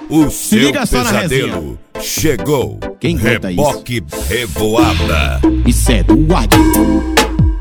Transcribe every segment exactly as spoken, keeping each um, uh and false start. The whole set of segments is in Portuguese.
O seu pesadelo chegou. Quem canta Reboque isso? Revoada. Isso é do Adil.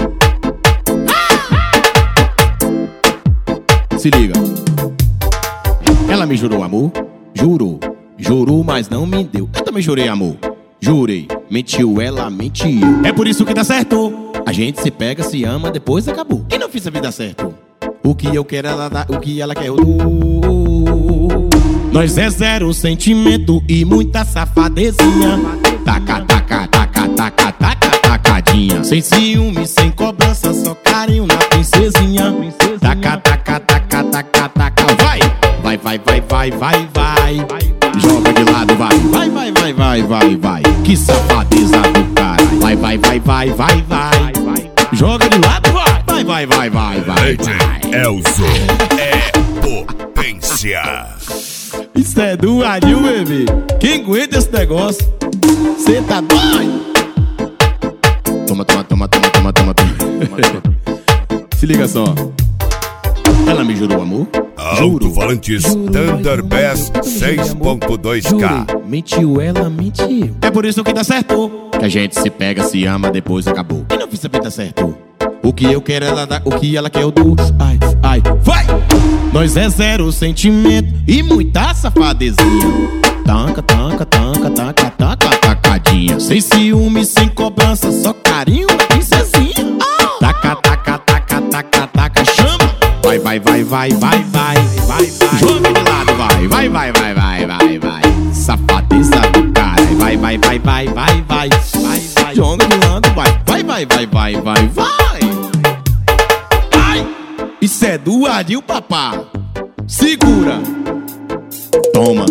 Se liga. Ela me jurou amor, jurou, jurou, mas não me deu. Eu também jurei amor, jurei, mentiu, ela mentiu. É por isso que dá certo. A gente se pega, se ama, depois acabou. E não fiz a vida certo. O que eu quero ela dá, o que ela quer eu dou. Nós é zero sentimento e muita safadezinha. Taca, taca, taca, taca, taca, tacadinha. Sem ciúme, sem cobrança, só carinho na princesinha. Taca, taca, taca, taca, taca. Vai, vai, vai, vai, vai, vai, vai. Joga de lado, vai, vai, vai, vai, vai, vai, vai. Que safadeza do cara. Vai, vai, vai, vai, vai, vai. Joga de lado, vai, vai, vai, vai, vai, vai. D J Elzo é potência. Isso é do Adil, bebê. Quem aguenta esse negócio? Cê tá doido? Toma, toma, toma, toma, toma, toma, toma. Se liga só. Ela me jurou amor. Alto-falantes Thunder Bass seis ponto dois K. Mentiu, ela mentiu. É por isso que dá certo. Que a gente se pega, se ama, depois acabou. E não fiz saber dar certo. O que eu quero ela dá, o que ela quer eu dou. Ai, ai, vai! Nós é zero sentimento e muita safadezinha. Tanca, tanca, tanca, tanca, tanca, tacadinha. Sem ciúme, sem cobrança, só carinho da princesinha. Taca, taca, taca, taca, taca, chama. Vai, vai, vai, vai, vai, vai, vai, vai. Joga de lado, vai, vai, vai, vai, vai, vai, vai. Safadeza do cara. Vai, vai, vai, vai, vai, vai, vai, vai. Joga de lado, vai, vai, vai, vai, vai, vai, vai. Ai, isso é do Adil, papá. Segura. Toma.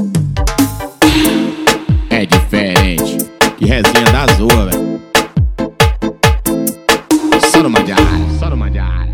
É diferente. Que resenha da zoa, velho. Só no Mandiara, só no Mandiara.